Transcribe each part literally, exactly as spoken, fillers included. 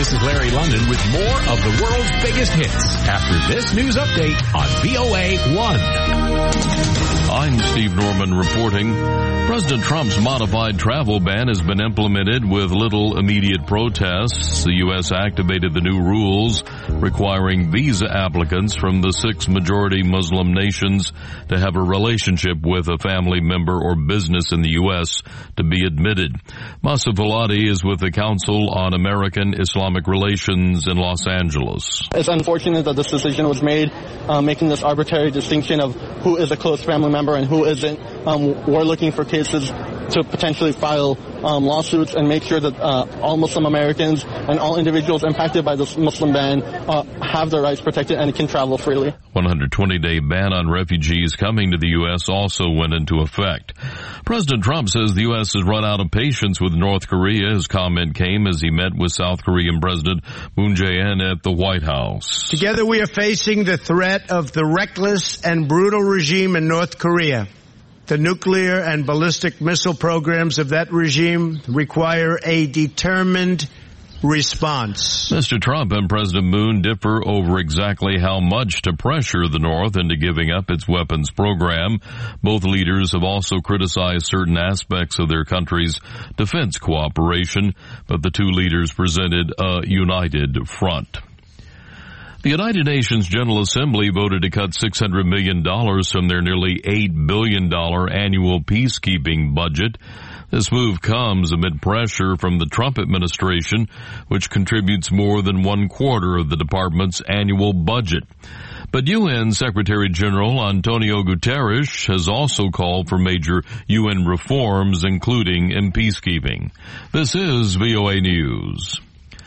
this is Larry London with more of the world's biggest hits after this news update on V O A one. I'm Steve Norman reporting. President Trump's modified travel ban has been implemented with little immediate protests. The U S activated the new rules requiring visa applicants from the six majority Muslim nations to have a relationship with a family member or business in the U S to be admitted. Masa Falati is with the Council on American Islamic Relations in Los Angeles. It's unfortunate that this decision was made, uh, making this arbitrary distinction of who is a close family member and who isn't. Um, we're looking for cases to potentially file um, lawsuits and make sure that uh, all Muslim Americans and all individuals impacted by this Muslim ban uh, have their rights protected and can travel freely. one hundred twenty day ban on refugees coming to the U S also went into effect. President Trump says the U S has run out of patience with North Korea. His comment came as he met with South Korean President Moon Jae-in at the White House. Together we are facing the threat of the reckless and brutal regime in North Korea. The nuclear and ballistic missile programs of that regime require a determined response. Mister Trump and President Moon differ over exactly how much to pressure the North into giving up its weapons program. Both leaders have also criticized certain aspects of their country's defense cooperation, but the two leaders presented a united front. The United Nations General Assembly voted to cut six hundred million dollars from their nearly eight billion dollars annual peacekeeping budget. This move comes amid pressure from the Trump administration, which contributes more than one quarter of the department's annual budget. But U N Secretary General Antonio Guterres has also called for major U N reforms, including in peacekeeping. This is V O A News.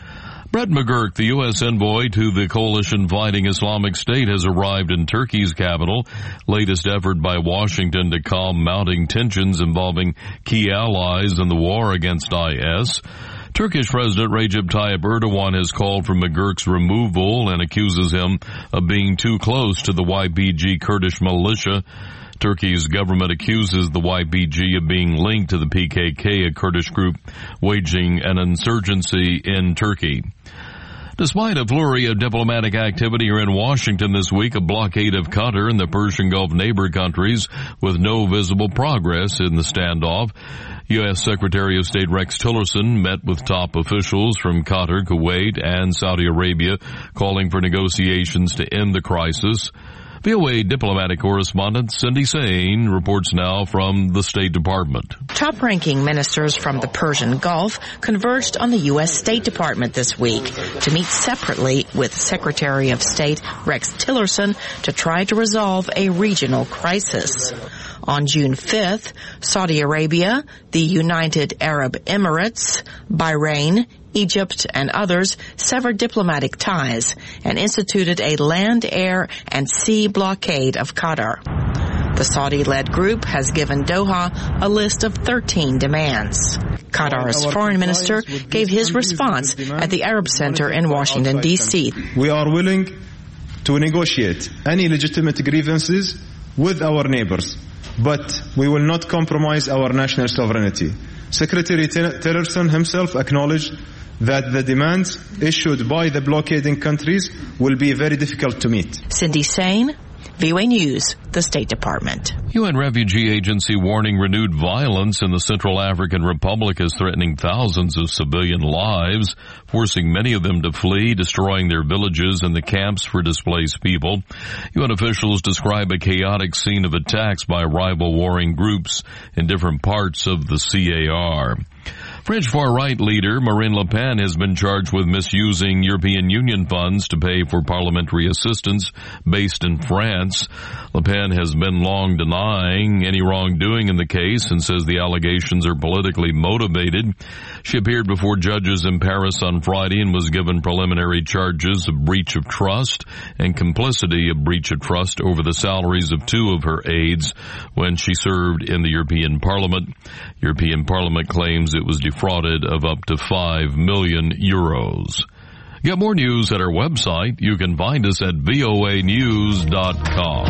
Brett McGurk, the U S envoy to the coalition fighting Islamic State, has arrived in Turkey's capital, latest effort by Washington to calm mounting tensions involving key allies in the war against I S. Turkish President Recep Tayyip Erdogan has called for McGurk's removal and accuses him of being too close to the Y P G Kurdish militia. Turkey's government accuses the Y P G of being linked to the P K K, a Kurdish group waging an insurgency in Turkey. Despite a flurry of diplomatic activity here in Washington this week, a blockade of Qatar and the Persian Gulf neighbor countries with no visible progress in the standoff. U S Secretary of State Rex Tillerson met with top officials from Qatar, Kuwait, and Saudi Arabia, calling for negotiations to end the crisis. V O A diplomatic correspondent Cindy Sain reports now from the State Department. Top-ranking ministers from the Persian Gulf converged on the U S State Department this week to meet separately with Secretary of State Rex Tillerson to try to resolve a regional crisis. On June fifth, Saudi Arabia, the United Arab Emirates, Bahrain, Egypt, and others severed diplomatic ties and instituted a land, air, and sea blockade of Qatar. The Saudi-led group has given Doha a list of thirteen demands. Qatar's foreign minister gave his response at the Arab Center in Washington, D C We are willing to negotiate any legitimate grievances with our neighbors, but we will not compromise our national sovereignty. Secretary Tillerson himself acknowledged that the demands issued by the blockading countries will be very difficult to meet. Cindy Sain, V O A News, the State Department. U N Refugee Agency warning renewed violence in the Central African Republic is threatening thousands of civilian lives, forcing many of them to flee, destroying their villages and the camps for displaced people. U N officials describe a chaotic scene of attacks by rival warring groups in different parts of the C A R. French far-right leader Marine Le Pen has been charged with misusing European Union funds to pay for parliamentary assistance based in France. Le Pen has been long denying any wrongdoing in the case and says the allegations are politically motivated. She appeared before judges in Paris on Friday and was given preliminary charges of breach of trust and complicity of breach of trust over the salaries of two of her aides when she served in the European Parliament. European Parliament claims it was defrauded of up to five million euros. Get more news at our website. You can find us at V O A news dot com.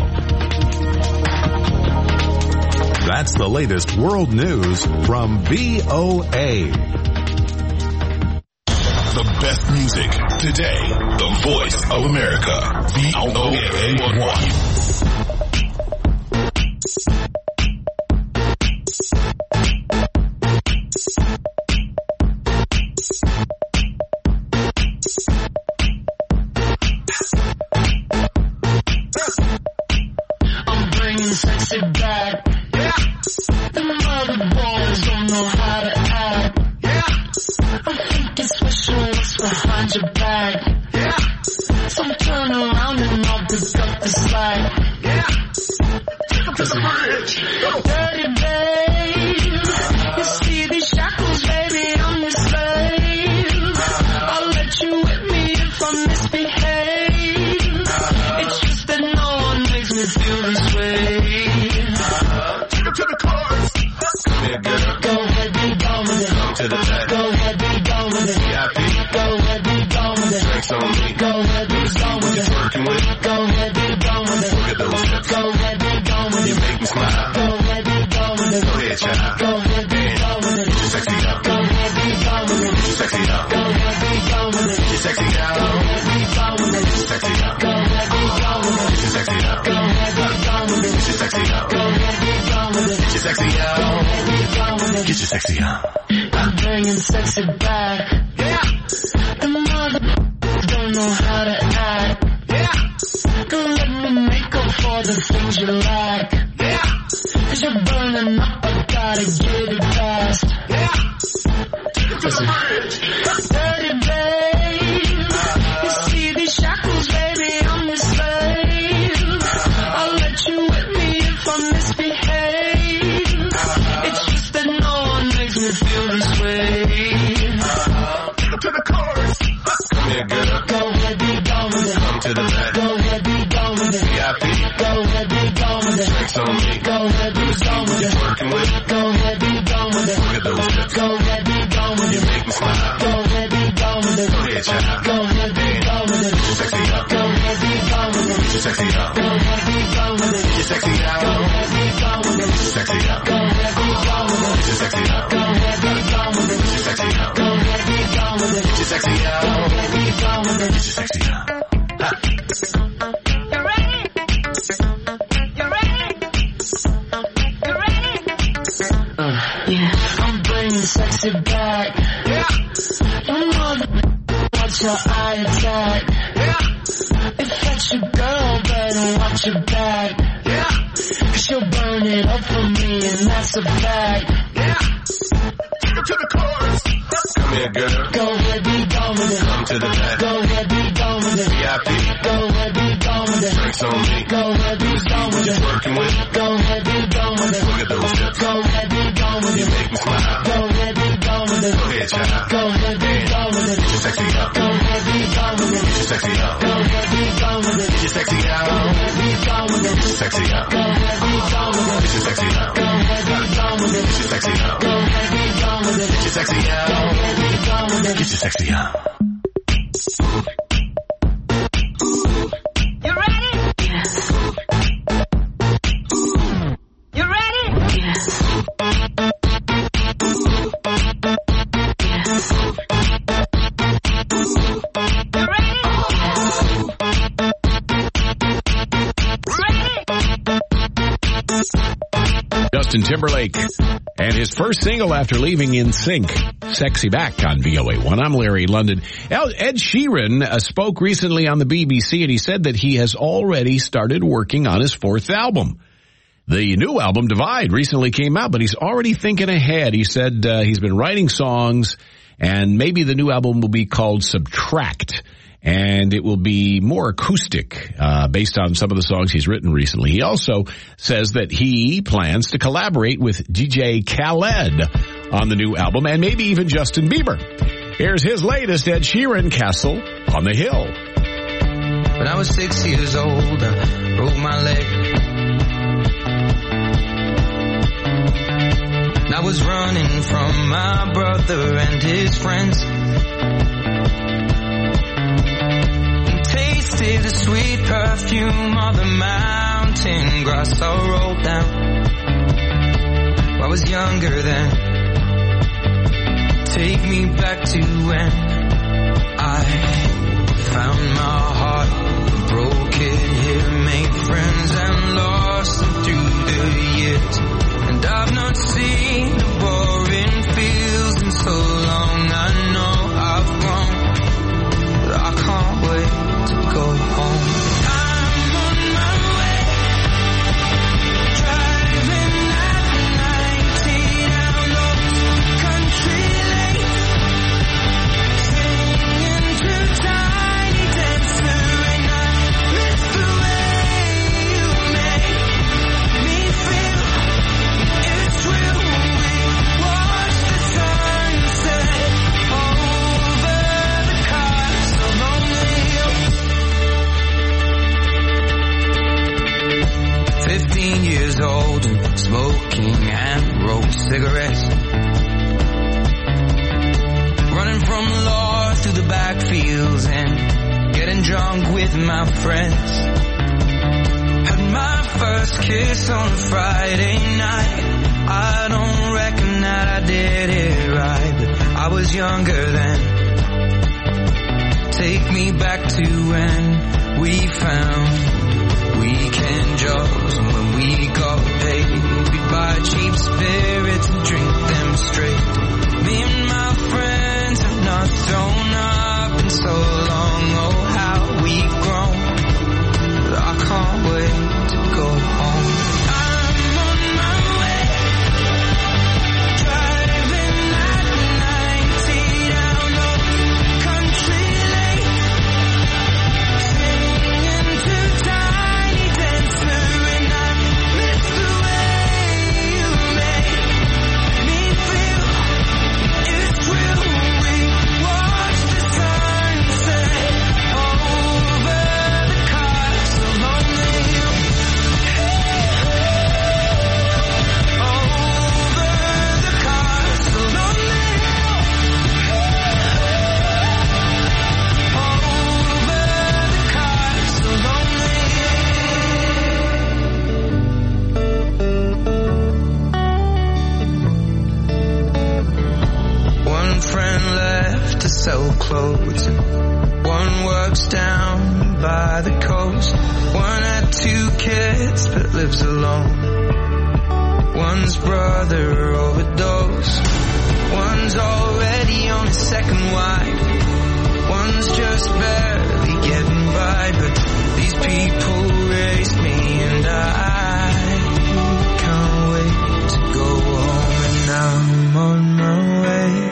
That's the latest world news from V O A. the best music. Today, the voice of America. V O A one. I'm bringing sexy back. Yeah. The mother boys don't know how to act. Yeah. I'm thinking special what's behind your back. Yeah. So turn around and I'll pick up the slack. Yeah. Take up to the bridge. Dirty babe. You see these shackles, baby, I'm your slave. I'll let you whip me if I misbehave. It's just that no one makes me feel this way. Take him to the chorus. Come here, girl. Go ahead, be gone with it. Come to the back. Go ahead, be gone with it. V I P. Go ahead, be gone with it. Drinks on me. Go ahead, be gone with it. Working with it. Go ahead, be gone with it. Look at those hips. Go ahead, be gone with You it. make me smile. Go ahead, be gone with it. Go ahead, child. Go ahead, be gone with it. Get your sexy out. Go ahead, be gone with it. Get your sexy out. Go ahead, be gone with it. Get your sexy out. Go ahead, be gone with it. Get your sexy out. Go ahead, be gone with it. Get your sexy out. Go ahead, be gone with it. Get your sexy out. Go ahead, be gone with it. Get your sexy Go out. ahead, be gone with it. Get your sexy out. I'm bringing sexy back. Yeah. The mother don't know how to act. Yeah. Don't let me make up for the things you lack. Yeah. Cause you're burning up, I gotta get it fast. Yeah. Take him to the bridge. Dirty babe. You see these shackles, baby, I'm your slave. I'll let you whip me if I misbehave. It's just that no one makes me feel this way. Take him to the chorus. Come here, girl. Go ahead, be gone with it. Come to the back. Go ahead, be gone with it. V I P. Go ahead, be gone with it. Drinks on me. Go ahead, be gone with it. Working with it. Go ahead, be gone with it. Look at those hips. Go ahead, be gone with You it. make me smile. Go ahead, be gone with it. Go ahead, child. Go ahead, be gone with it. Get your sexy out. Go ahead, be gone with it. Get your sexy out. Go ahead, be gone with it. Get your sexy out. Go ahead, be gone with it. Get your sexy out. Go ahead, be gone with it. Get your sexy out. Go ahead, be gone with it. Get your sexy out. Go ahead, be gone with it. Get your sexy out. Go ahead, be gone with it. Get your sexy out. Ha. You ready? You ready? You ready? Uh, yeah. I'm bringing sexy back. Yeah. You know the watch your eye attack. Yeah. If that's your girl, better watch your back. Yeah. Cause she'll burn it up for me, and that's a fact. Yeah. Take him to the chorus. Come here, girl. Go ahead, be gone with it. Come to the back. Go ahead, be gone with it. V I P. Go ahead, be gone with it. Drinks on me. Go ahead, be gone with it. Working with it. Go ahead, be gone with it. Look at those hips. Go ahead, be gone with You it. make me smile. Go ahead, be gone with it. Go ahead, child. Go ahead, be gone with it. Get your sexy out. Go ahead, be gone with it. Get your sexy out. Go ahead, be gone with it. Get your sexy Go out. ahead, be gone with it. Get your sexy out. Go ahead, be gone with it. Get your sexy out. Go ahead, be gone with it. Get your sexy out. Go ahead, be gone with it. Get your sexy Go out. ahead, be gone with it. Get your sexy out. You ready? Yes. You ready? Yes. Yes. You ready? Ready? Justin Timberlake and his first single after leaving N Sync, Sexy Back on V O A one. I'm Larry London. Ed Sheeran uh, spoke recently on the B B C, and he said that he has already started working on his fourth album. The new album, Divide, recently came out, but he's already thinking ahead. He said uh, he's been writing songs, and maybe the new album will be called Subtract. And it will be more acoustic, uh, based on some of the songs he's written recently. He also says that he plans to collaborate with D J Khaled on the new album, and maybe even Justin Bieber. Here's his latest, Ed Sheeran, Castle on the Hill. When I was six years old, I broke my leg. And I was running from my brother and his friends. Tasted the sweet perfume of the mountain grass I rolled down. I was younger then. Take me back to when cigarettes. Running from the law through the backfields and getting drunk with my friends. Had my first kiss on a Friday night. I don't reckon that I did it right, but I was younger then. Take me back to when we found weekend jobs, and when we got paid, we'd buy cheap spirits and drink them straight. Me and my friends have not thrown up in so long. Oh, how we've grown, but I can't wait to go home. I'm on my way, driving at ninety down those country lanes, singing to Tiny Dancer, and I miss the way you make me feel. It's real. We watch the sunset over the castle on the hill. Over the castle on the hill. Over the castle on the hill. One friend left to sell clothes. One works down by the coast. One had two kids but lives alone. One's brother overdosed. One's already on his second wife. One's just barely getting by. But these people raised me, and I can't wait to go home. And I'm on my way.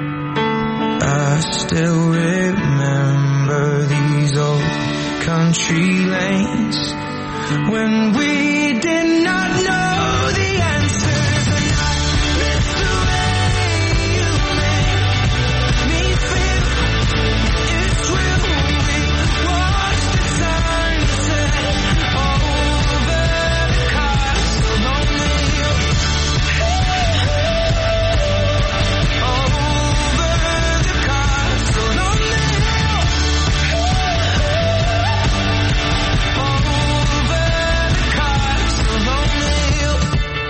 I still remember these old country lanes when we did not know the answers, and I miss the way you make me feel. It's real. We watch the sunset over the castle on the hill. Over the castle on the hill. Over the castle on the hill.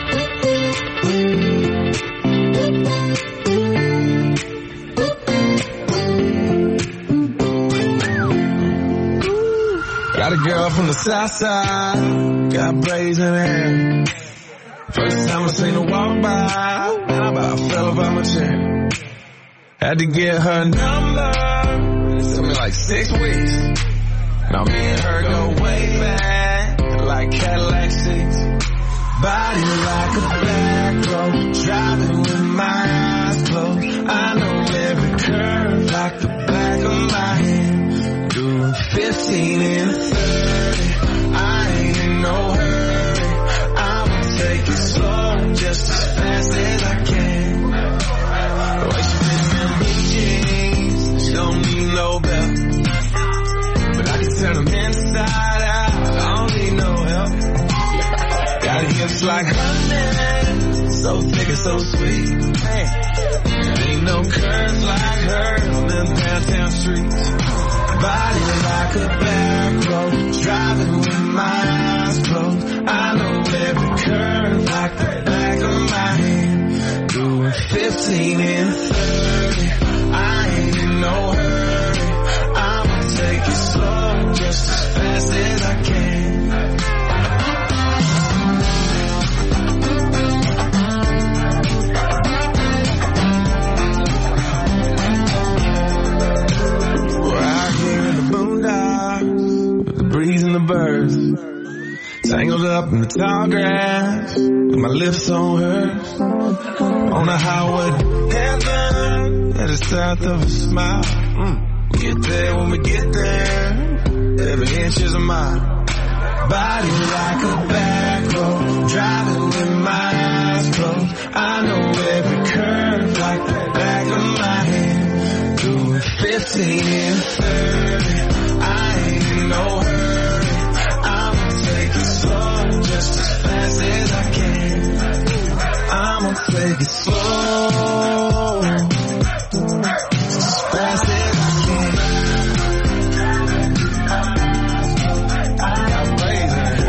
Got a girl from the south side, got braids in her hair. First time I seen her walk by, and I about fell off my chair. Had to get her number, it took me like six weeks. Now me and her go way back, like Cadillac seats. Body like a back road, driving with my eyes closed. I know every curve like the back of my hand. Doing fifteen and thirty, I ain't in no hurry. I'ma take it slow, just as fast as I can. The way she fits in blue jeans, she don't need no belt. But I can turn them inside out, I don't need no help. Got hips like honey, so thick and so sweet. There ain't no curves like her on them downtown streets. Body like a back road, driving with my eyes closed. I know every curve like the back of my hand. Doing fifteen and thirty, I ain't in no hurry. I'ma take it slow, just as fast as I can. Breeze and the birds, tangled up in the tall grass, with my lips on hers, on the highway to heaven, at the south of a smile. Mm. We get there when we get there, every inch is a mile. Body like a back road, driving with my eyes closed. I know every curve like the back of my hand. Doing fifteen and thirty, I ain't in no hurry. I'ma take it slow, just as fast as I can. I'ma take take it slow. As fast as I can. I'm blazing.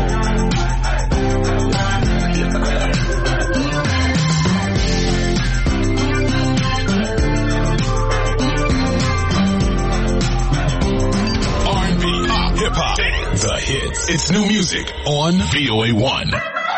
R and B, pop, hip hop, the hits. It's new music on V O A one.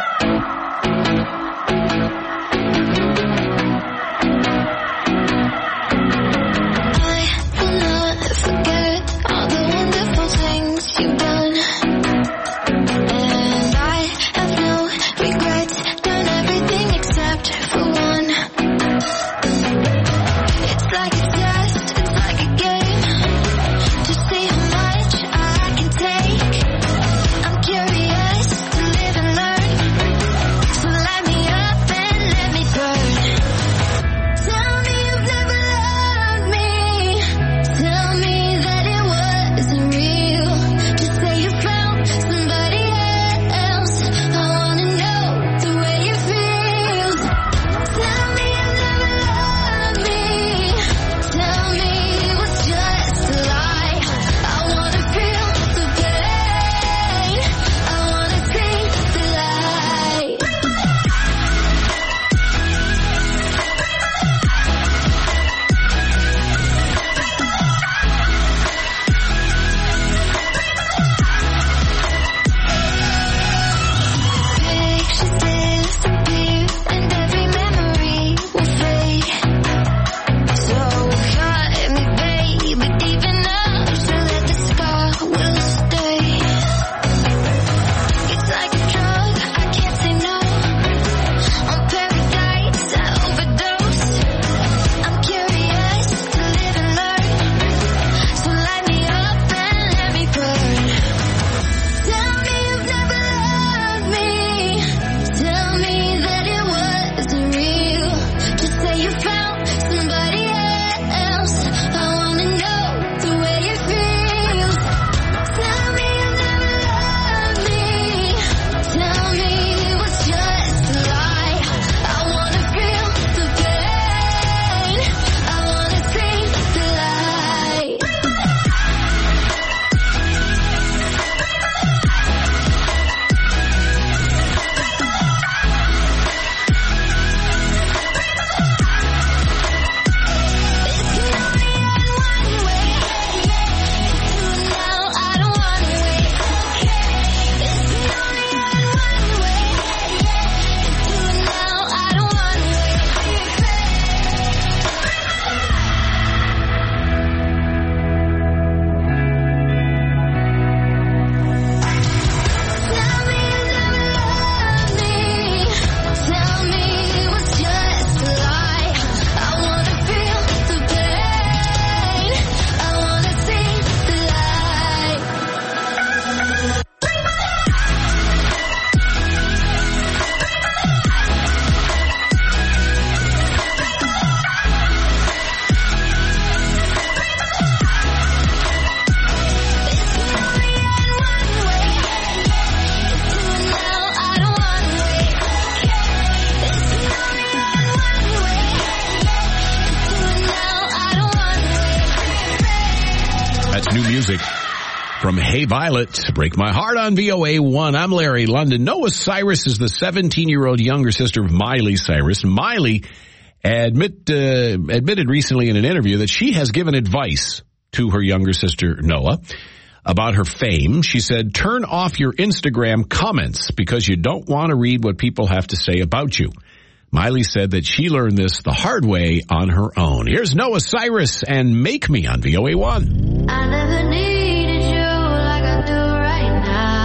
From Hey Violet, Break My Heart on V O A one. I'm Larry London. Noah Cyrus is the seventeen-year-old younger sister of Miley Cyrus. Miley admit, uh, admitted recently in an interview that she has given advice to her younger sister, Noah, about her fame. She said, turn off your Instagram comments because you don't want to read what people have to say about you. Miley said that she learned this the hard way on her own. Here's Noah Cyrus and Make Me on V O A one. I never needed you like I do right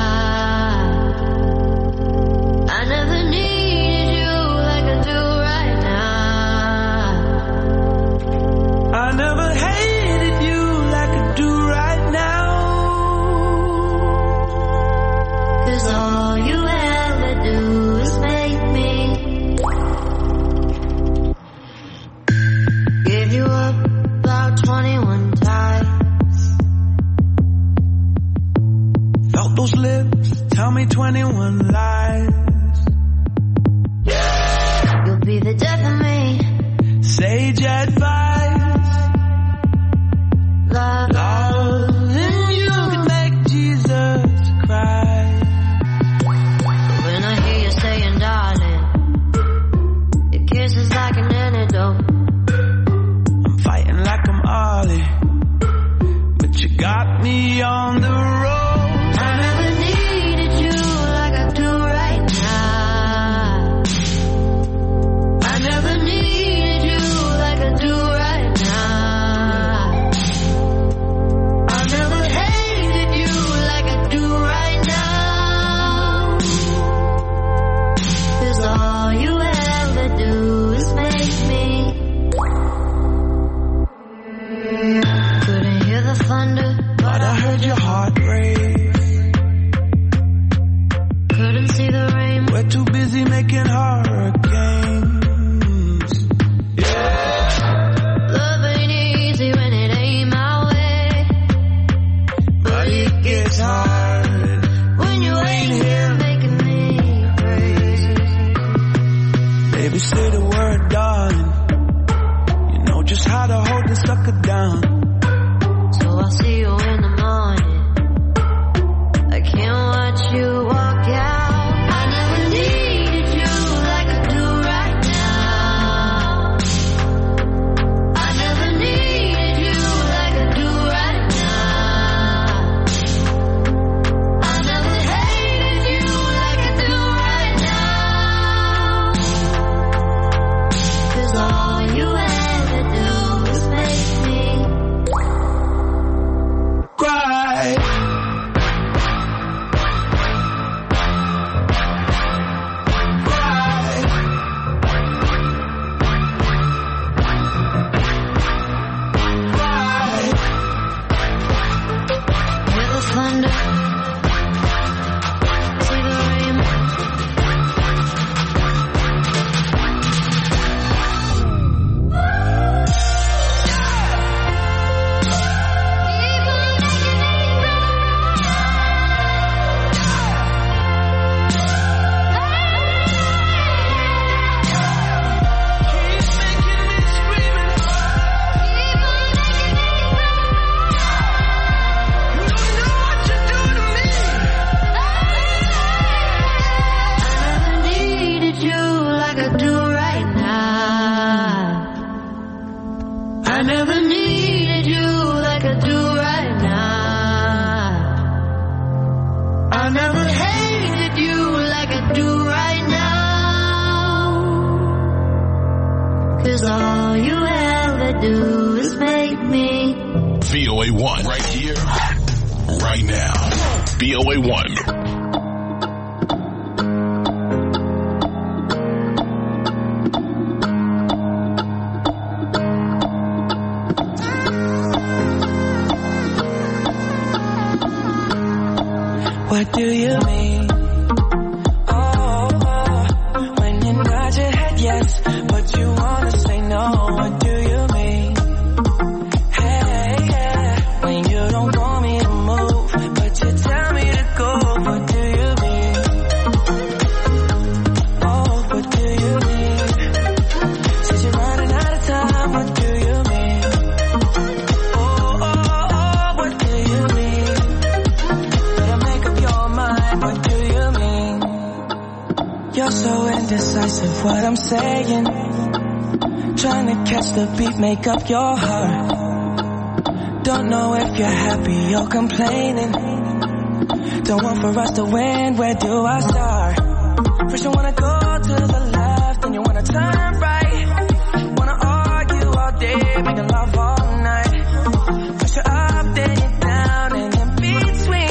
now. I never needed you like I do right now. I never hated you like I do right now. 'Cause all you ever do is make me give you up about twenty-one times. Felt those lips tell me twenty-one lies. You'll be be the death of me. Sage advice. Love, love in you can make Jesus cry. When I hear you saying, darling, your kiss is like an antidote. I'm fighting like I'm Ollie, but you got me on the road. I never needed you like I do right now. I never needed you like I do right now. I never hated you like I do right now. 'Cause all you ever do is make me. Couldn't hear the thunder, but I heard your heart race. Couldn't see the rain. We're too busy making hurricanes. Yeah. Love ain't easy when it ain't my way, but it gets hard when you ain't here making me crazy. Baby, say the word, darling. You know just how to hold the sucker down. So I'll see you in the morning. I can't watch you walk out. I never needed you like I do right now. I never needed you like I do right now. I never hated you like I do right now. 'Cause all you ever do is make me cry. hear the thunder, see the rain. I never needed you like I do right now. I never hated you like I do right now. 'Cause all you ever do is make me. V O A one, right here, right now. V O A one. What do you mean? Oh, oh, when you nod your head yes, but you wanna say no. What do you mean? Hey, yeah, when you don't want me to move, but you tell me to go. What do you mean? Oh, what do you mean? Says you're running out of time. What do you mean? Oh, oh, oh, what do you mean? What do you mean? You're so indecisive, what I'm saying. Trying to catch the beat, make up your heart. Don't know if you're happy or complaining. Don't want for us to win, where do I start? First you wanna go to the left, then you wanna turn right. Wanna argue all day, making love all night. First you're up, then you're down, and in between.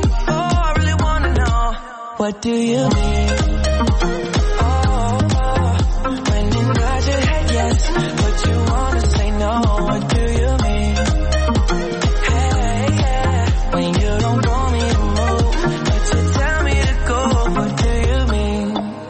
What do you mean? Oh, oh, when you nod your head yes, but you wanna say no. What do you mean? Hey, yeah, when you don't want me to move, but you tell me to go. What do you mean?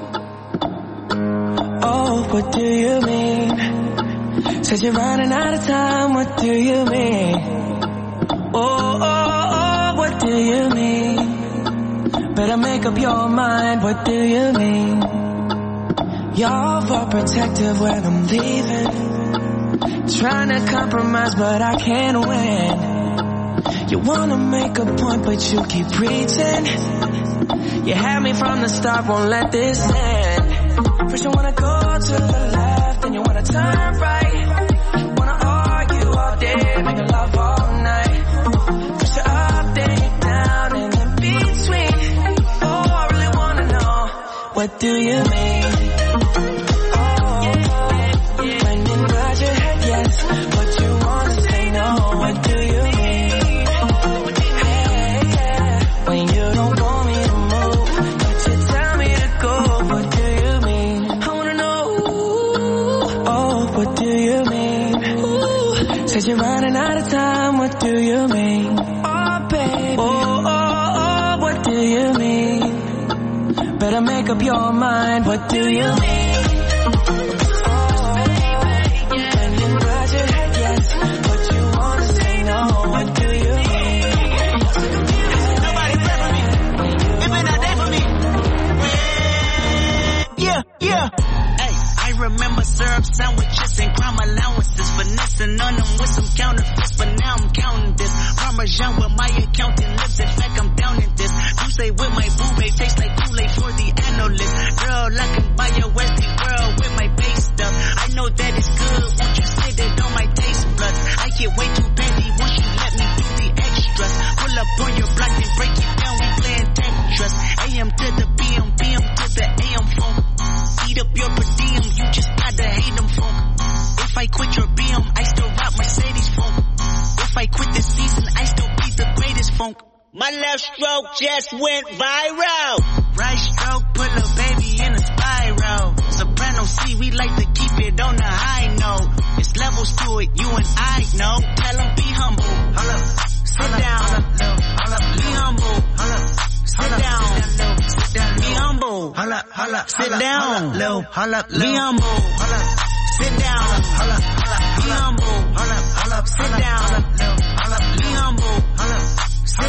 Oh, what do you mean? Said you're running out of time. What do you mean? Oh, oh, oh, what do you mean? Better make up your mind, what do you mean? You're overprotective when I'm leaving. Trying to compromise, but I can't win. You wanna make a point, but you keep preaching. You had me from the start, won't let this end. First you wanna go to the left, then you wanna turn right. Wanna argue all day, make love all night. First you're up, then you're down, and in between. Oh, I really wanna know, what do you mean? Said you're running out of time, what do you mean? Oh, baby. Oh, oh, oh, what do you mean? Better make up your mind, what do you mean? Oh, when you nod your head yes, but you wanna say no, what do you mean? Nobody pray for me, you've been out there for me. Yeah, yeah. Hey, I remember syrup sandwiches and crime allowances, finessing on them with some counterfeits, but now I'm counting this. Parmesan with my accountant lips, in fact I'm down in this. You say with my boo babe, tastes like Kool-Aid for the analyst. Girl, I can buy your Westie world with my base stuff. I know that it's good, won't you sit it on my taste buds? I get way too busy, won't you let me do the extras? Pull up on your block and break it down, we playing Tetris. A M to the P M, P M to the A M phone. Eat up your per diem, you just gotta hate them phone. If I quit your B M, I still rock Mercedes funk. If I quit this season, I still be the greatest funk. My left stroke just went viral. Right stroke put a baby in a spiral. Soprano C, we like to keep it on the high note. It's levels to it, you and I know. Tell them be humble. Hold up, sit down. Hold up, be humble. Hold up, sit down. Be humble. Hold up, hold up, sit down. Hold up, be humble. Hold up. Sit down, holla, holla, be humble, holla, holla, sit down, holla, be humble, holla, sit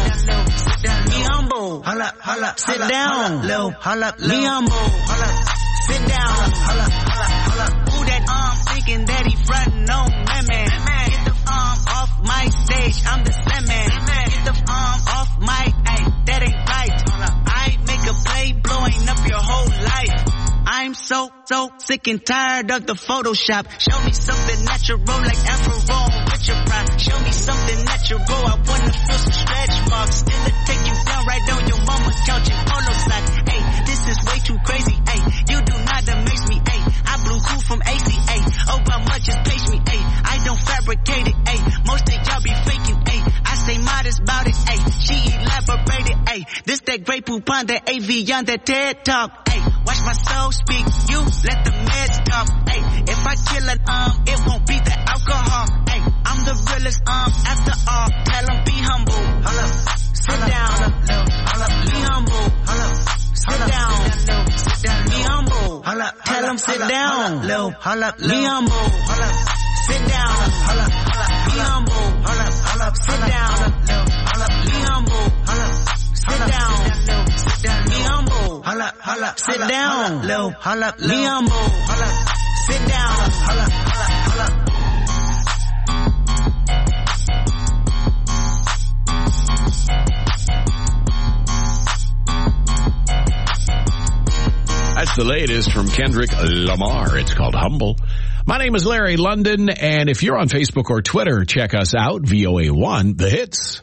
down, be humble, holla, holla, sit down, holla, be humble, holla, sit down, holla, holla, holla. Who that arm thinking that he frontin' on man, man? Get the arm off my stage, I'm the slam man. Get the arm off my, ay, that ain't right. I make a play blowing up your whole life. I'm so, so sick and tired of the Photoshop. Show me something natural like Afro with your pride. Show me something natural, I wanna feel some stretch marks. Still it take you down right on your mama's couch in polo socks. Hey, this is way too crazy, hey. You do not amaze me, hey. I blew cool from A C A. Obama just page me, hey. I don't fabricate it, hey. Most of y'all be faking, hey. I stay modest about it, hey. She elaborated, hey. This that Grey Poupon, that A V on that TED Talk, hey. Watch my soul speak, you let the meds talk, hey. If I kill an arm, it won't be the alcohol, hey. I'm the realest arm after all. Tell them be humble, hold up, sit down, hold up, be humble, hold up, sit down, be humble, hold up, tell them sit down, hold up, be humble, hold up, sit down, hold up, be humble, hold up, hold up, sit down, hold up, be humble, hold up, sit down, be humble, hold up, hold up, sit down, hold up, be humble, hold up, sit down, hold up, hold up, hold up. That's the latest from Kendrick Lamar. It's called Humble. My name is Larry London, and if you're on Facebook or Twitter, check us out, V O A one, The Hits.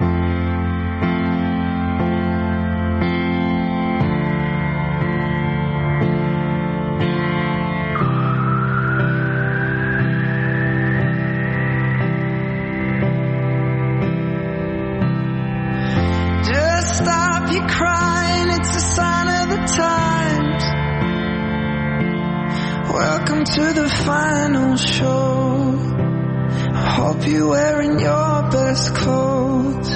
Just stop your crying, it's a sign of the times. Welcome to the final show. I hope you're wearing your best clothes.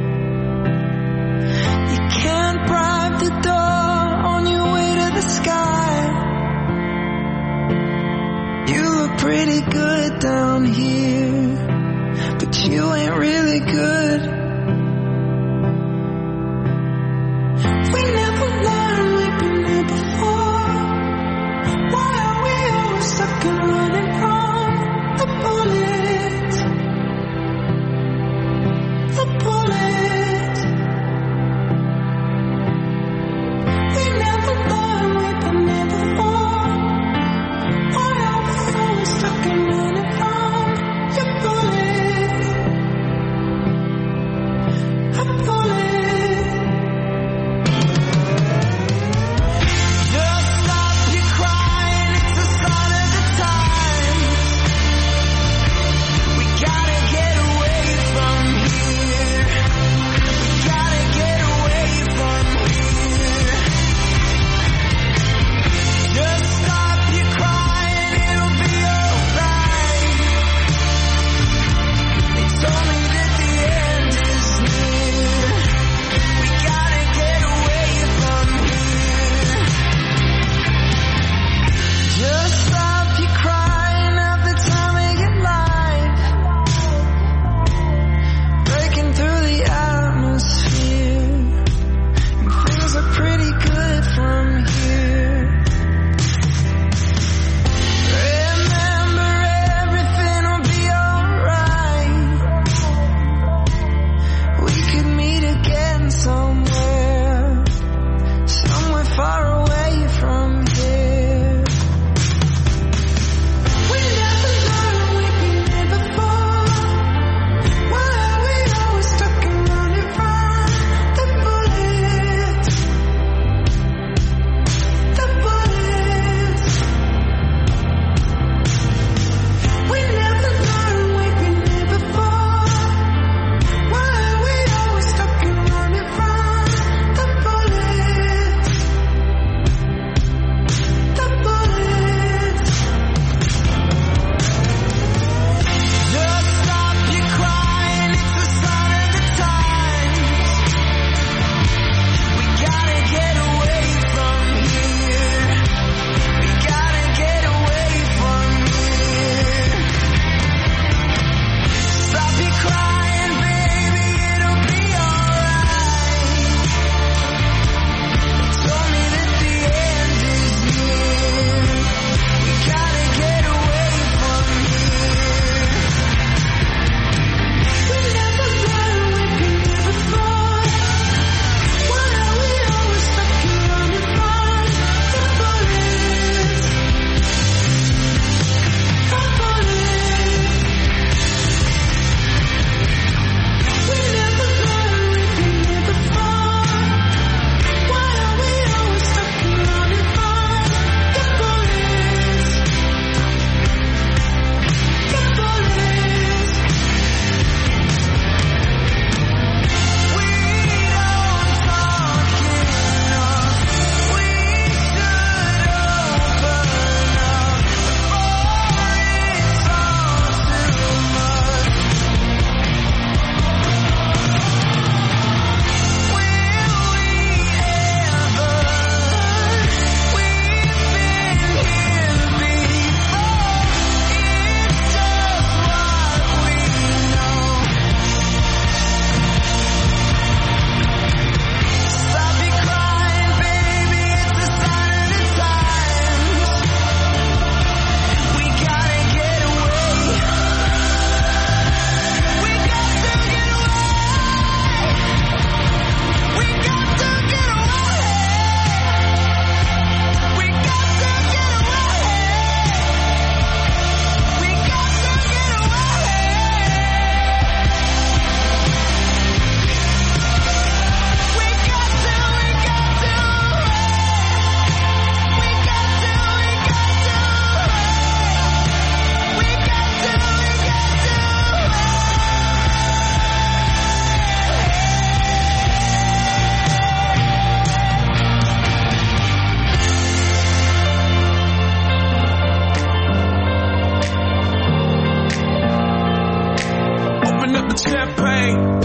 You can't bribe the door on your way to the sky. You look pretty good down here, but you ain't really good. We never learned, we've been here before. Why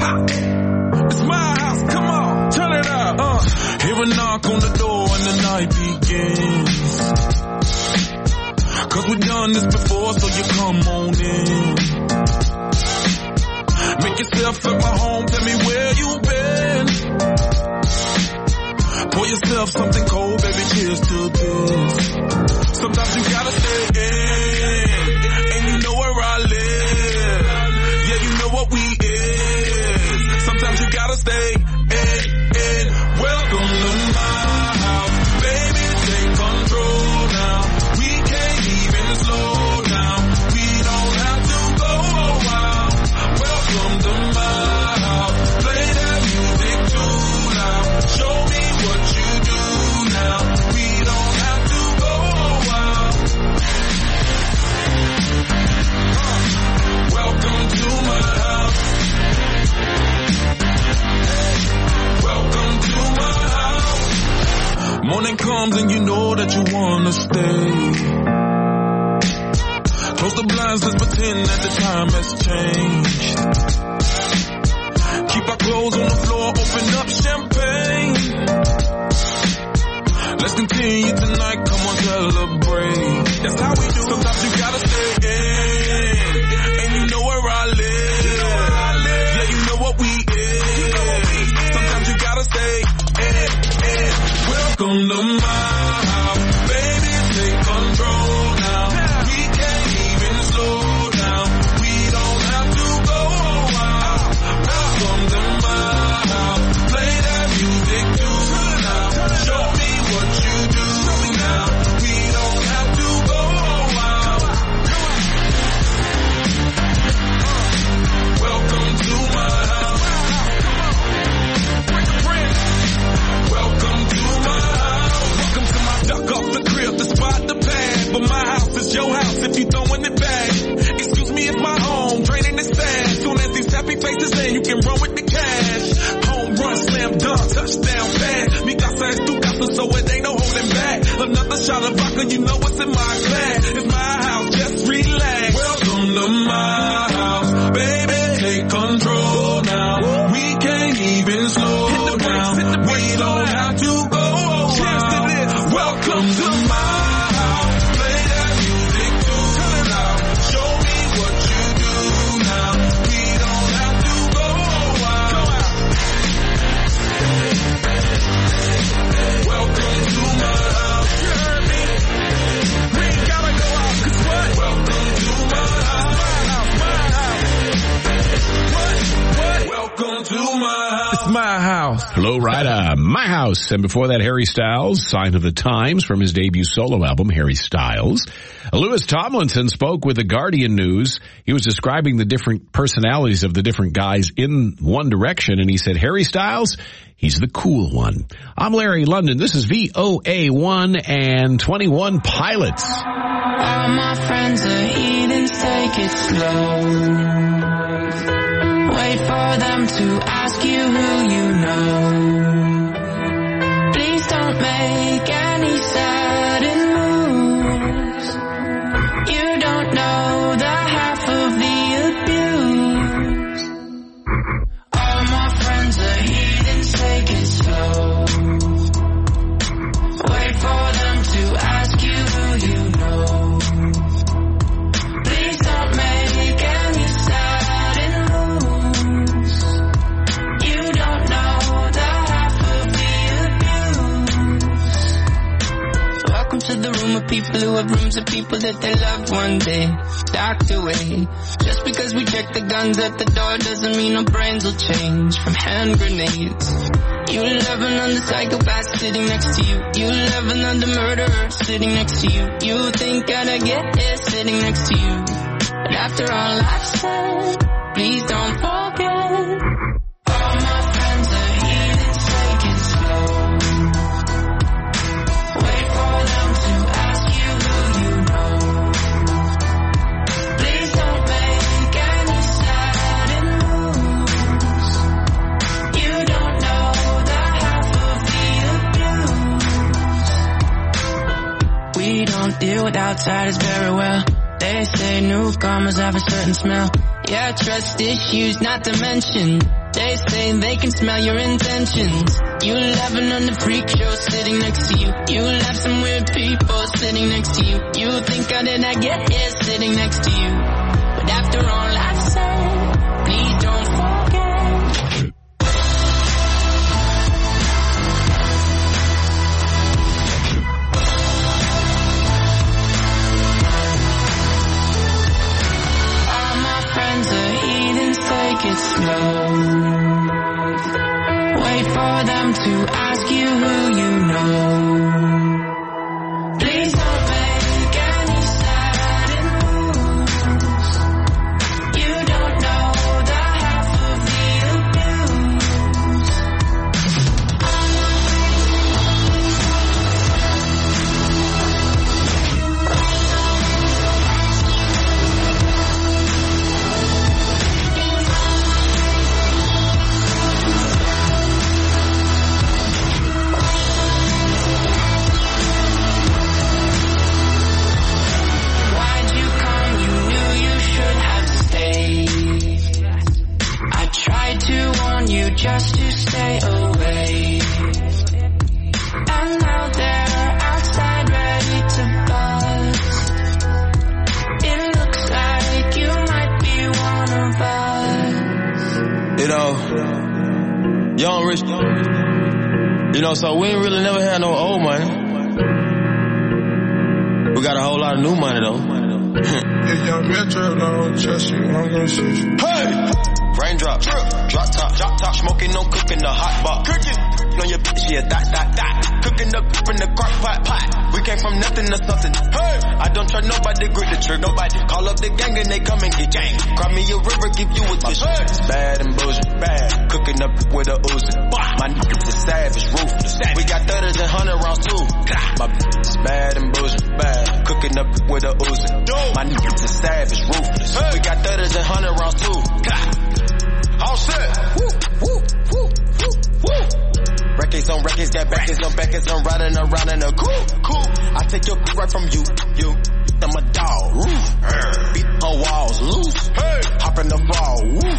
It's my house, come on, turn it up. Uh. Hear a knock on the door and the night begins. Cause we've done this before, so you come on in. Make yourself at my home, tell me where you been. Pour yourself something cold, baby, cheers to this. Sometimes you gotta stay in, and you know where I live. Yeah, you know what we is. Sometimes you gotta stay in, in. Welcome to my house, baby, take control now. We can't even slow down. We don't have to go a while. Welcome to my house, play that music too loud. Show me what you do now. We don't have to go a while. Uh, welcome to my house. Welcome to my house. Morning comes and you know that you wanna stay. Close the blinds, let's pretend that the time has changed. Keep our clothes on the floor, open up champagne. Let's continue tonight, come on, celebrate. That's how we do. Sometimes you gotta stay in, and you know where I live. You know where I live. Yeah, you know what we is. You know what we is. Sometimes you gotta stay in, in. Welcome to my house, baby, take control now. We can't even slow down. We don't have to go a while. Welcome to my house, play that music too loud. Show me what you do now. We don't have to go a while. Welcome to my house. Welcome to my house. Welcome to my duck off the crib, the spot, the pad. But my house is your house if you throwing it back. Excuse me, it's my home, draining the sand. Soon as these happy faces in, you can run with the cash. Home run, slam dunk, touchdown pass. Mi casa es tu casa, so it ain't no holding back. Another shot of vodka, you know what's in my glass. It's my house, just relax. Welcome to my house, baby, take control now. We can't even slow down. We don't have to go a while. Welcome to my house, play that music too loud. Show me what you do now. We don't have to go a while. Welcome to my house. You heard me? We ain't gotta go out, 'cause what? Welcome to my house. My house, my house. What? What? Welcome to my house. It's my house. Flo Rida, My House. And before that, Harry Styles, Sign of the Times from his debut solo album, Harry Styles. Lewis Tomlinson spoke with The Guardian News. He was describing the different personalities of the different guys in One Direction, and he said, Harry Styles, he's the cool one. I'm Larry London. This is V O A one and twenty-one Pilots. All my friends are heathens, take it slow. Wait for them to ask you who you know. Please don't make any sudden moves. You don't know the half of the abuse. All my friends are heathens, take it slow. Wait for them to ask you who you know. Please don't make any sudden moves. You don't know the half of the abuse. Welcome to the room of people who have rooms of people that they loved one day docked away. Just because we check the guns at the door doesn't mean our brains will change from hand grenades. You love another psychopath sitting next to you. You love another murderer sitting next to you. You think I'd get it sitting next to you. But after all I've said, please don't forget. All my friends are heathens, take it slow. Wait for them to ask you who you know. Please don't make any sudden moves. You don't know the half of the abuse. We don't deal with outsiders very well. They say newcomers have a certain smell. Yeah, trust issues not to mention. They say they can smell your intentions. You laughing on the freak show sitting next to you. You laugh some weird people sitting next to you. You think how did I get here sitting next to you? But after all I've said, please don't forget. All my friends are heathens, take it slow. Wait for them to ask you who you know. Please don't make any sudden moves. You don't know the half of the abuse. Why'd you come? You knew you should have stayed. I tried to warn you just to stay away. And now they're outside ready to bust. It looks like you might be one of us. You know, young rich, you know, so we ain't really never had no old money. We got a whole lot of new money though. If young Metro don't trust you, I'm gonna shoot you. Hey! Raindrop, drop top, drop top, smoking, no cooking, the hot pot. Cooking on your bitch, yeah, that, that, that. Cooking up in the crock pot, pot. We came from nothing to something. Hey! I don't trust nobody, grip the trigger. Nobody call up the gang and they come and get gang. Cry me a river, give you a tissue. It's bad and bullshit, bad. Cooking up with a Uzi. My niggas is savage, ruthless. We got thudders and hundred rounds too. My bitch is bad and bullshit, bad. Cooking up with a Uzi. My niggas is savage, ruthless. We got thudders and hundred rounds too. All set. Woo, woo, woo, woo, woo. Records on records, got backers on backers. I'm riding around in a cool, cool. I take your right from you, you. I'm a dog, roof. Beat on walls, loose. Hey. Hop in the fall, woo.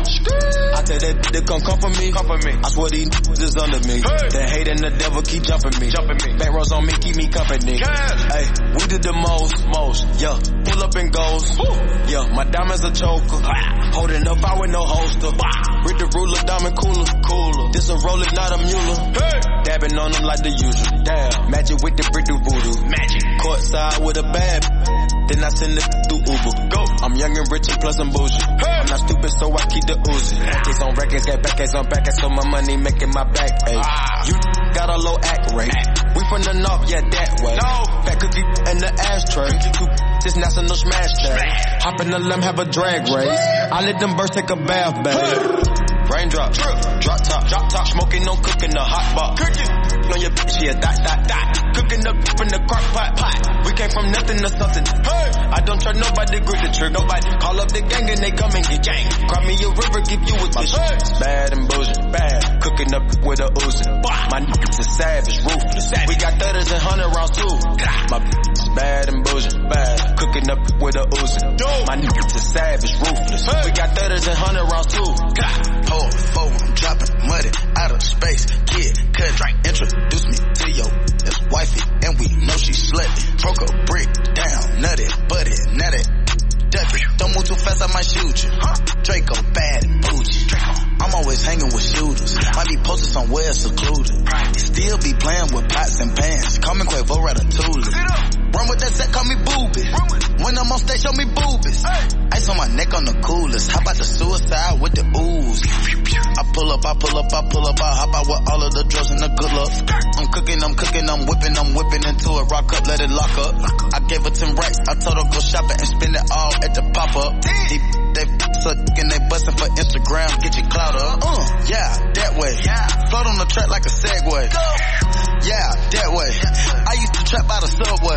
I tell that they come come for me, come for me. I swear these niggas is under me. Hey. The hate and the devil keep jumping me, jumping me. Back rows on me, keep me company. Hey, we did the most, most. Yeah, pull up and goes. Woo. Yeah, my diamonds a choker. Holding up, I with no holster. Read the ruler, diamond cooler, cooler. This a roller, not a mule. Hey. Dabbing on them like the usual. Damn, magic with the brick do voodoo. Magic. Courtside with a bad. Then I send it through Uber. Go. I'm young and rich and plus I'm bougie. Hey. I'm not stupid, so I keep the Uzi. Records on records, got backers on backers, so my money making my back ache. Ah. You got a low act rate. Act. We from the north, yeah, that way. No. Fat cookie in the ashtray. This national smash day. Hop in the limb, have a drag race. I let them birds take a bath, baby. Hey. Raindrop, drip, drop top, drop top, smoking, no cooking, the hot pot. Cooking on your bitch, yeah, that, that, that. Cooking up in the crock pot, pot. We came from nothing to something. Hey, I don't trust nobody, grip the trigger. Nobody call up the gang and they come and get gang. Cry me a river, give you a tissue. Hey. Bad and bullshit, bad. Cooking up with a Uzi. My niggas is savage, ruthless. We got thudders and hundred rounds too. My bitch is bad and bullshit, bad. Cooking up with a Uzi. My niggas is savage, ruthless. We got thudders and hundred rounds too. Four, four, I'm dropping muddy out of space. Kid, cut, drink, introduce me to your ex-wifey, and we know she slutty. Broke a brick down, nutty, buddy, nutty. Dutty. Don't move too fast, I might shoot you. Huh? Draco bad and bougie. Draco. I'm always hanging with shooters. Might be posted somewhere secluded. Right. Still be playing with pots and pans. Call me Quavo Ratatouille. Run with that set, call me Booby. When I'm on stage, show me boobies. Hey. Ice on my neck on the coolest. How about the suicide with the ooze? I pull up, I pull up, I pull up, I hop out with all of the drugs and the good luck. I'm cooking, I'm cooking, I'm whipping, I'm whipping into it. Rock up, let it lock up. I gave her ten racks, I told her go shopping and spend it all at the pop-up. They, they sucking, they busting for Instagram, get your clout up. Uh, yeah, that way. Float on the track like a Segway. Yeah, that way. I used to trap out of Subway.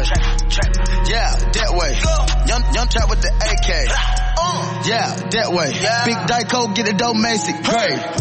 Yeah, that way. Young, young trap with the A K. Yeah, that way. Big Dyco, get it dough, Macy. Great.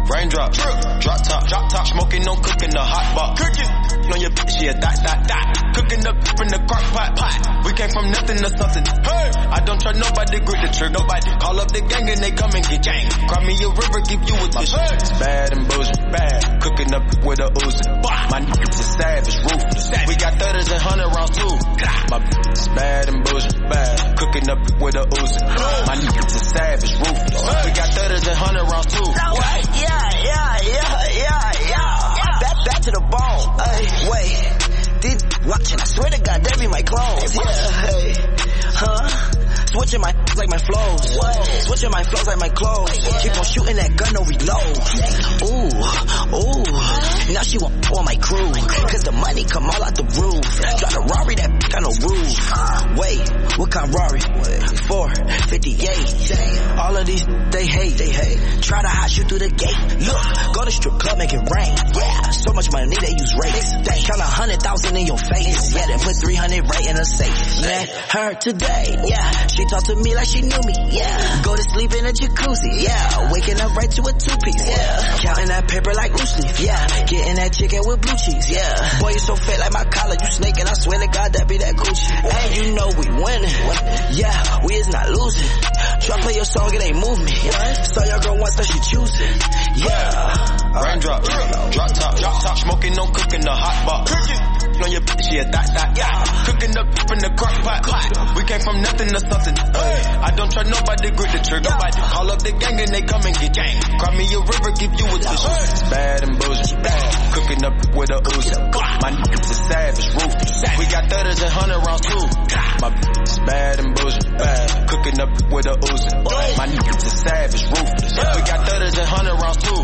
Raindrop, drop top, drop top, smoking, no cooking, the hot pot. Cooking, on your bitch, yeah, that, that, that. Cooking up in the crock pot, pot. We came from nothing to something. Hey, I don't trust nobody, grip the trigger. Nobody call up the gang and they come and get gang. Cry me a river, give you a tissue. It's bad and bullshit, bad. Cooking up with a Uzi. My niggas is savage, ruthless. We got thudders and hundred rounds too. My bitch is bad and bullshit, bad. Cooking up with a Uzi. My niggas is savage, ruthless. We got thudders and hundred rounds too. Yeah, yeah, yeah, yeah, yeah. Back, back to the bone. Ay, wait, these watching. I swear to God, they be my clothes. Yeah, hey, huh? Switching my like my flows. Whoa. Switching my flows like my clothes. Yeah. Keep on shooting that gun, no reload. Ooh, ooh. Now she want on my crew. Cause the money come all out the roof. Drive a Rari, that bitch got no roof. Wait, what kind of Rari? four fifty-eight. All of these, they hate. They hate. Try to hide you through the gate. Look, go to strip club, make it rain. Yeah, so much money, they use rates. They count a hundred thousand in your face. Yeah, then put three hundred right in a safe. Met her today. Yeah, she talked to me like she knew me. Yeah, go to sleep in a jacuzzi. Yeah, waking up right to a two-piece. Yeah, counting that paper like loose leaf. Yeah, getting that chicken with blue cheese. Yeah, boy, you so fat like my collar. You snaking, I swear to God, that be that Gucci. And you know we winning. Yeah, we is not losing. Try play your song, it ain't move me. Saw your girl once, that she choosing. Yeah. Raindrop, drop top, drop top, smoking, no cooking, the hot pot. Cooking, on your bitch, yeah, that, that, yeah. Cooking up in the crock pot. We came from nothing to something. Hey, I don't trust nobody, grip the trigger. Nobody call up the gang and they come and get gang. Cry me a river, give you a tissue. It's bad and bullshit, bad. Cooking up with a Uzi. My niggas is savage, ruthless. We got thudders and hundred rounds too. My bitch is bad and bullshit, bad. Cooking up with a Uzi. My niggas is savage, ruthless. We got thudders and hundred rounds too.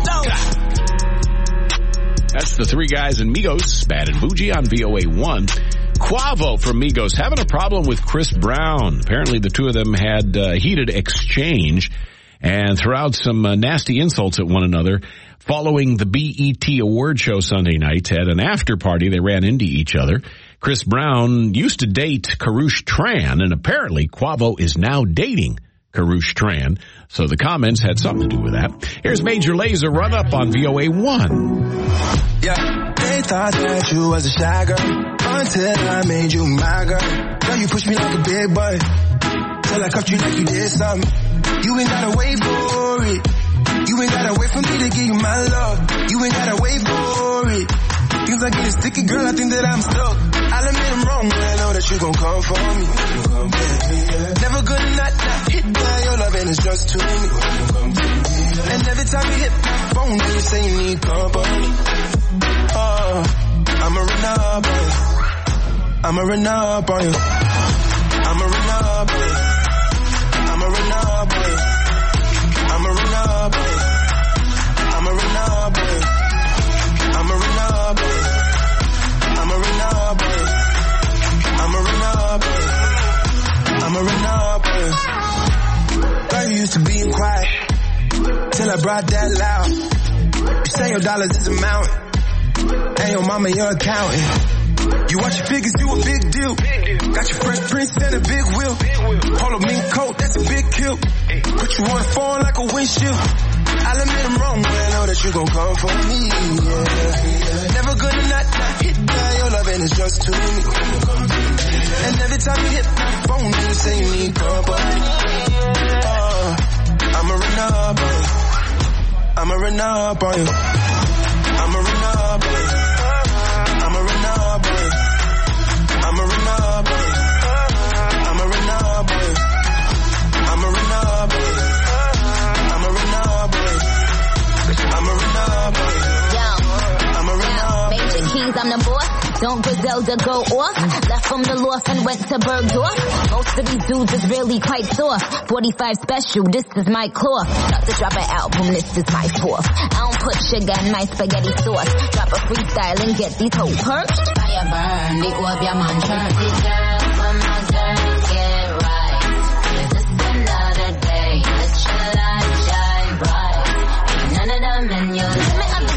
That's the three guys in Migos, Bad and Bougie on V O A one. Quavo from Migos having a problem with Chris Brown. Apparently the two of them had a uh, heated exchange and threw out some uh, nasty insults at one another. Following the B E T award show Sunday night, at an after party, they ran into each other. Chris Brown used to date Karrueche Tran, and apparently Quavo is now dating Karrueche Tran. So the comments had something to do with that. Here's Major Lazer run up on V O A one. Yeah, they thought that you was a shy girl until I made you my girl. Now you push me like a big boy till I cuffed you like you did something. You ain't gotta wait for it. You ain't gotta wait for me to give you my love. You ain't gotta wait for it. Things are getting sticky, girl, I think that I'm stuck. I'll admit I'm wrong, but I know that you gon' come for me. Never gonna not, not hit by your love and it's just to me. And every time you hit my phone, you say you need company. Oh, I'ma run up on you. I'ma run up on you. I'ma run up on you. I'ma run up on you. I'ma run up on you. I'ma run up on you. I'ma run up on you. I'ma run up on you. I'ma run up on you. I'ma run up on you. Girl, you used to being quiet till I brought that loud. You say your dollars is a mountain, and your mama your accountant. You watch your figures, you a big deal. Got your fresh prince and a big wheel. Polo mink coat, that's a big kill. Put you on the phone like a windshield. I'll admit I'm wrong, but I know that you gon' come for me. Yeah. Never gonna not, not hit by your love and it's just to me. And every time you hit my phone, you say you need company. Oh, I'ma run up on you. I'ma run up on you. I'ma run up on you. I'ma run up on you. I'ma run up on you. I'ma run up on you. I'ma run up on you. I'ma run up on you. I'ma run up on you. I'ma run up on you. Major Keys, I'm the boss. Don't Griselda go off? Left from the loft and went to Bergdorf. Most of these dudes is really quite soft. forty-five special, this is my cloth. About to drop an album, this is my fourth. I don't put sugar in my spaghetti sauce. Drop a freestyle and get these hoes perched. Fire burn, the orb your man church. These girls from my girls get right. It's just another day. Let your light shine bright. Ain't none of them in your limit of the game pan.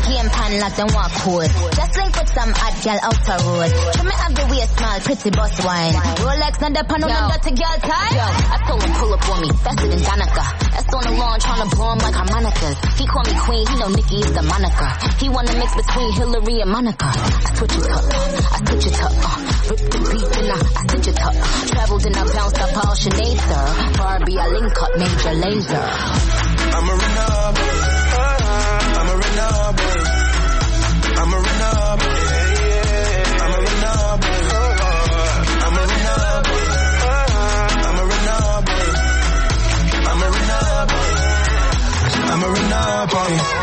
man locked and walk code. Just link with some hot girl outer road. Show me have the way small, pretty bus wine. Rolex not the pan on the dirty girl time. Yo, I told him pull up on me, faster than Danica. That's on the lawn trying to blow him like harmonicas. He call me queen, he know Nikki is the moniker. He wanna mix between Hillary and Monica. I switch it up, I switch it up, uh, rip the beat and I, I switch it up. Traveled and I bounced up all Sinead, sir. Barbie, I link up Major Lazer. I'm a renegade. I'm a renegade. I'm a renegade. I'm a renegade. I'm a renegade. I'm a renegade. I'm a renegade. I'm a renegade.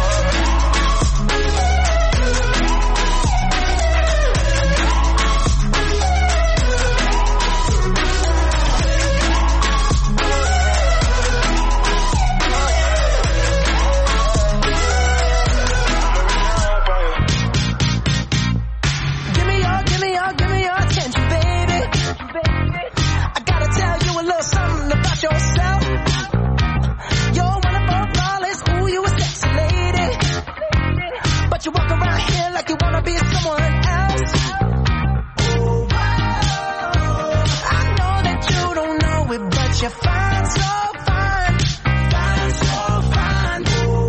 You walk around here like you wanna be someone else. Ooh, I know that you don't know it, but you're fine, so fine, fine, so fine. Ooh,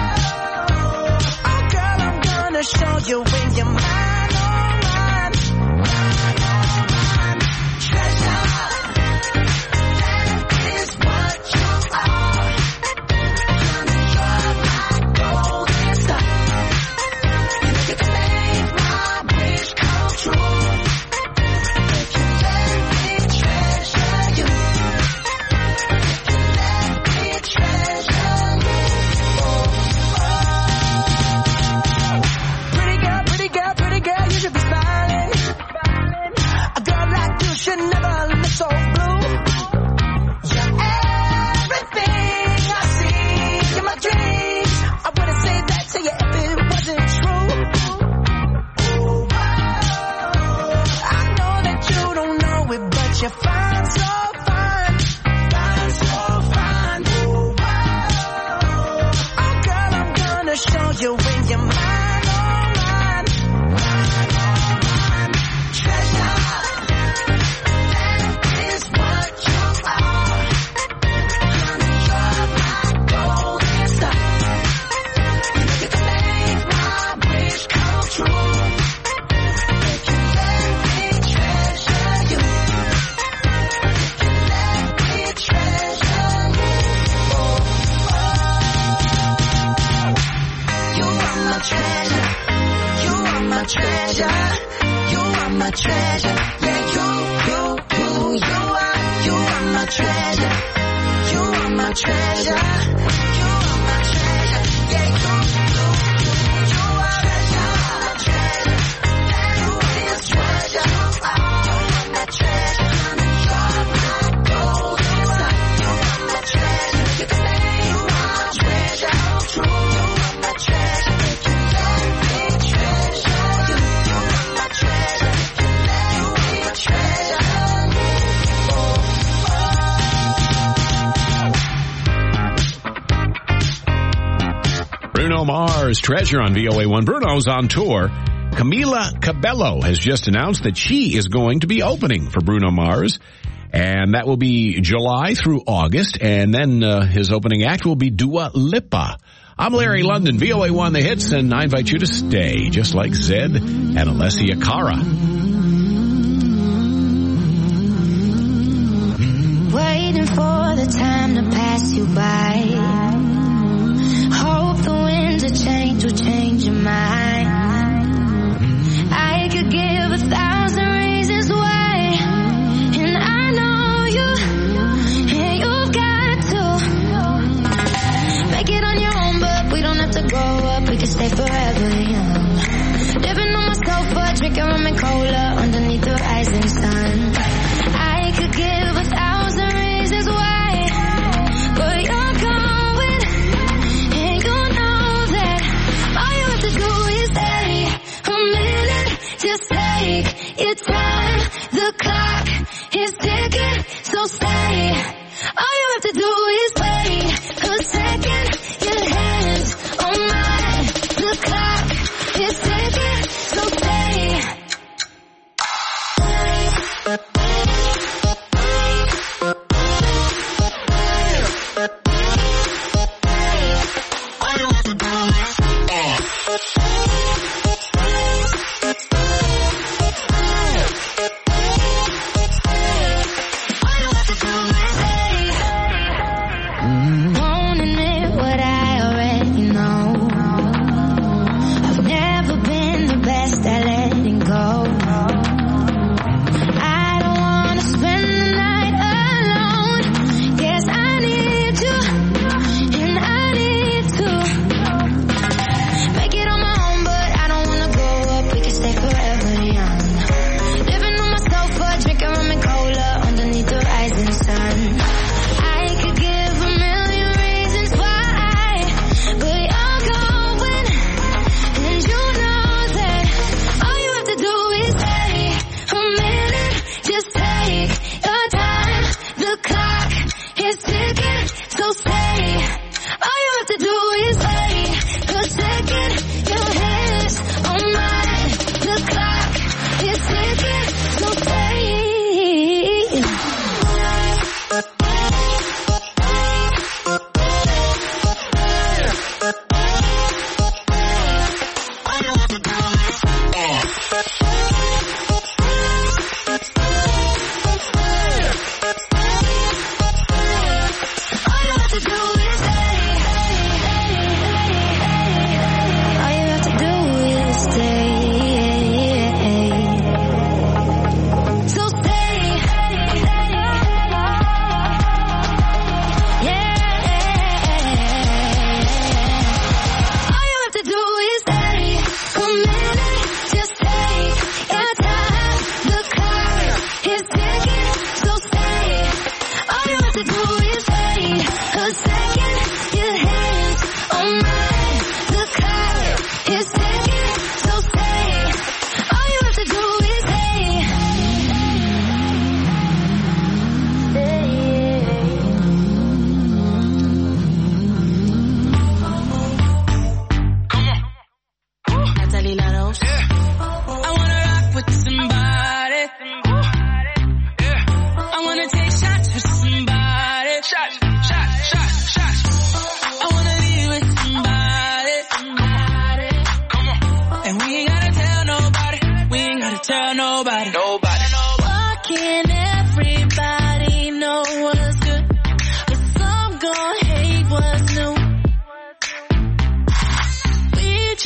oh girl, I'm gonna show you when you're mine, oh mine, mine, oh mine. Treasure, that is what you are. Honey, you're my golden star. You can make my wish come true. If you let me treasure you. If you let me treasure you. Oh, oh. Pretty girl, pretty girl, pretty girl, you should be smiling. A girl like you should never look so blue. You're everything I see in my dreams. I wouldn't say that to you if it wasn't true. But you're fine, so fine, fine, so fine. Ooh, oh girl, I'm gonna show you when you're mine, oh mine, mine, oh mine. Treasure, that is what you are. Honey, you're my golden star. You can make my wish come true. If you let me treasure you. Treasure, you are my treasure, you are my treasure, yeah, you, you, you, you are, you are my treasure, you are my treasure, you are my treasure, yeah, you, you, you, you are my treasure, you is treasure, you are my treasure, you are my golden star, you are my treasure, you can make my treasure come true, you are my treasure. Bruno Mars, Treasure on V O A one. Bruno's on tour. Camila Cabello has just announced that she is going to be opening for Bruno Mars. And that will be July through August. And then uh, his opening act will be Dua Lipa. I'm Larry London, V O A one The Hits, and I invite you to stay, just like Zed and Alessia Cara. Waiting for the time to pass you by. Hope the winds of change will change your mind. I could give a thousand reasons why, and I know you, and you've got to make it on your own, but we don't have to grow up, we can stay forever young. Living on my sofa, drinking rum and cola underneath the rising sun. I could give a thousand reasons why, but you're going, and you know that all you have to do is stay a minute. Just take your time, the clock is ticking, so stay. All you have to do is wait a second, your hands on mine, the clock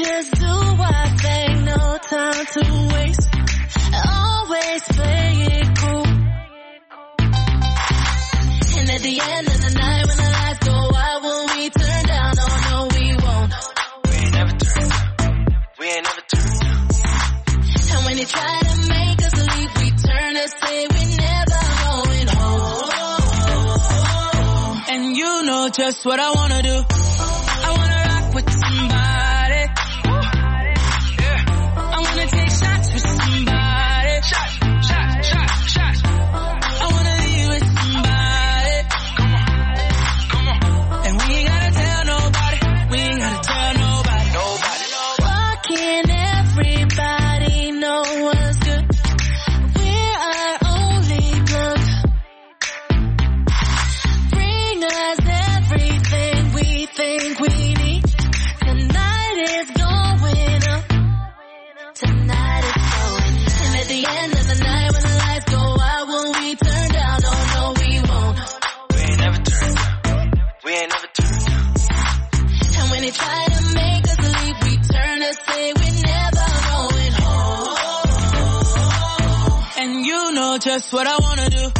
just do our thing, no time to waste. Always play it cool. And at the end of the night when the lights go out, will we turn down? Oh no, we won't. We ain't never turned down. We ain't never turned down. And when you try to make us leave, we turn and say we're never going home. And you know just what I wanna do. I wanna rock with somebody. Yeah. I wanna take shots with somebody. Shot, shot, shot, shot. I wanna leave with somebody. Come on, come on. And we ain't gotta tell nobody. We ain't gotta tell nobody. Nobody, nobody. Why can't everybody know what's good? We're our only plug. Bring us everything we think we need. Tonight is going up. Tonight is going up. And at the end of the night when the lights go out, will we turn down? Oh no, we won't. We ain't never turned down. We ain't never turned down. And when they try to make us leave, we turn and say we're never going home. And you know just what I wanna do.